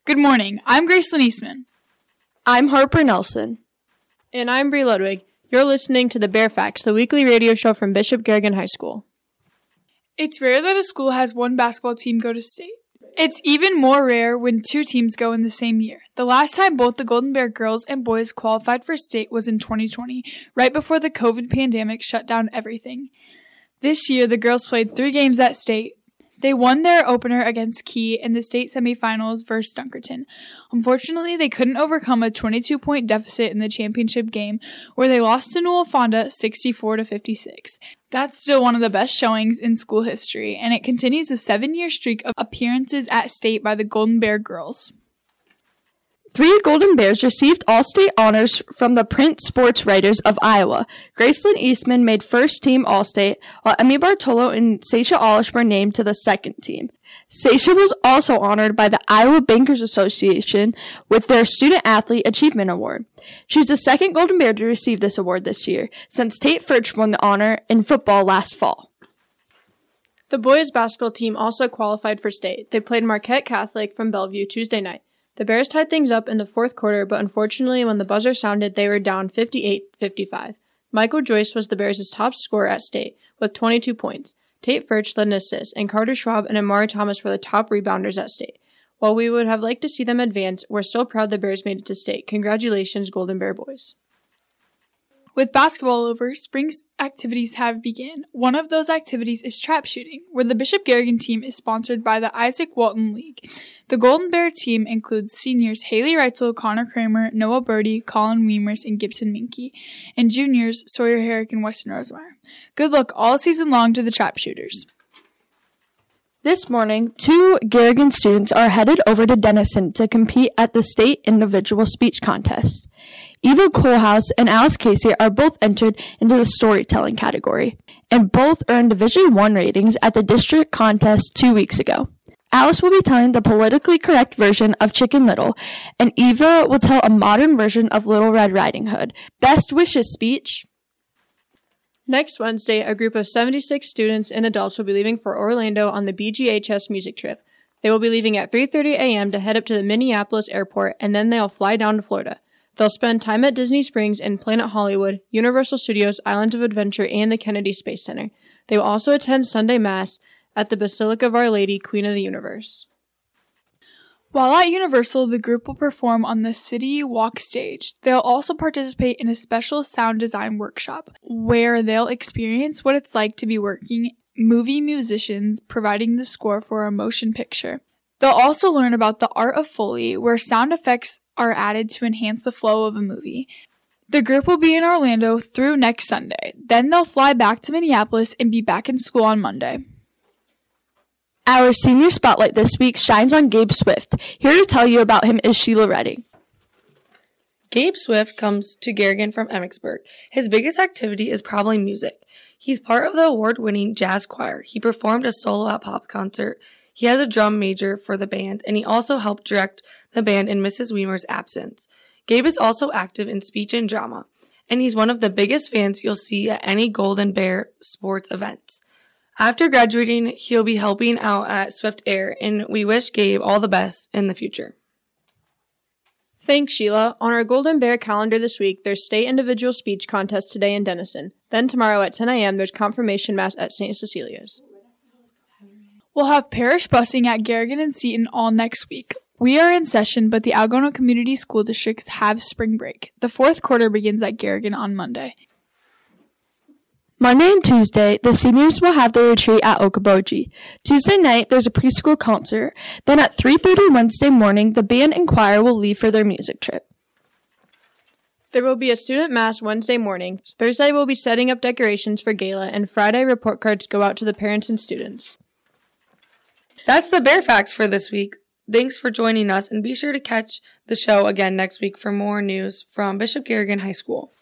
Good morning. I'm Gracelyn Eastman. I'm Harper Nelson. And I'm Bree Ludwig. You're listening to the Bear Facts, the weekly radio show from Bishop Garrigan High School. It's rare that a school has one basketball team go to state. It's even more rare when two teams go in the same year. The last time both the Golden Bear girls and boys qualified for state was in 2020, right before the COVID pandemic shut down everything. This year, the girls played 3 games at state. They won their opener against Key in the state semifinals versus Dunkerton. Unfortunately, they couldn't overcome a 22-point deficit in the championship game, where they lost to Newell Fonda 64-56. That's still one of the best showings in school history, and it continues a 7-year streak of appearances at state by the Golden Bear girls. 3 Golden Bears received All-State honors from the Print Sports Writers of Iowa. Gracelyn Eastman made first-team All-State, while Emmy Bartolo and Sasha Olish were named to the second team. Sasha was also honored by the Iowa Bankers Association with their Student Athlete Achievement Award. She's the second Golden Bear to receive this award this year, since Tate Furch won the honor in football last fall. The boys' basketball team also qualified for state. They played Marquette Catholic from Bellevue Tuesday night. The Bears tied things up in the fourth quarter, but unfortunately when the buzzer sounded, they were down 58-55. Michael Joyce was the Bears' top scorer at state, with 22 points. Tate Furch led an assist, and Carter Schwab and Amari Thomas were the top rebounders at state. While we would have liked to see them advance, we're still proud the Bears made it to state. Congratulations, Golden Bear boys. With basketball over, spring activities have begun. One of those activities is trap shooting, where the Bishop Garrigan team is sponsored by the Isaac Walton League. The Golden Bear team includes seniors Haley Reitzel, Connor Kramer, Noah Birdie, Colin Weimers, and Gibson Minke, and juniors Sawyer Herrick and Weston Rosemeyer. Good luck all season long to the trap shooters. This morning, 2 Garrigan students are headed over to Denison to compete at the state individual speech contest. Eva Kohlhaus and Alice Casey are both entered into the storytelling category, and both earned Division I ratings at the district contest 2 weeks ago. Alice will be telling the politically correct version of Chicken Little, and Eva will tell a modern version of Little Red Riding Hood. Best wishes, speech! Next Wednesday, a group of 76 students and adults will be leaving for Orlando on the BGHS music trip. They will be leaving at 3:30 a.m. to head up to the Minneapolis airport, and then they'll fly down to Florida. They'll spend time at Disney Springs and Planet Hollywood, Universal Studios, Islands of Adventure, and the Kennedy Space Center. They will also attend Sunday Mass at the Basilica of Our Lady, Queen of the Universe. While at Universal, the group will perform on the City Walk stage. They'll also participate in a special sound design workshop, where they'll experience what it's like to be working movie musicians providing the score for a motion picture. They'll also learn about the art of Foley, where sound effects are added to enhance the flow of a movie. The group will be in Orlando through next Sunday. Then they'll fly back to Minneapolis and be back in school on Monday. Our senior spotlight this week shines on Gabe Swift. Here to tell you about him is Sheila Redding. Gabe Swift comes to Garrigan from Emmitsburg. His biggest activity is probably music. He's part of the award-winning jazz choir. He performed a solo at Pop concert. He has a drum major for the band, and he also helped direct the band in Mrs. Weimer's absence. Gabe is also active in speech and drama, and he's one of the biggest fans you'll see at any Golden Bear sports events. After graduating, he'll be helping out at Swift Air, and we wish Gabe all the best in the future. Thanks, Sheila. On our Golden Bear calendar this week, there's state individual speech contest today in Denison. Then tomorrow at 10 a.m., there's confirmation mass at St. Cecilia's. We'll have parish busing at Garrigan and Seton all next week. We are in session, but the Algona Community School Districts have spring break. The fourth quarter begins at Garrigan on Monday. Monday and Tuesday, the seniors will have their retreat at Okoboji. Tuesday night, there's a preschool concert. Then at 3:30 Wednesday morning, the band and choir will leave for their music trip. There will be a student mass Wednesday morning. Thursday, we'll be setting up decorations for gala, and Friday, report cards go out to the parents and students. That's the Bear Facts for this week. Thanks for joining us, and be sure to catch the show again next week for more news from Bishop Garrigan High School.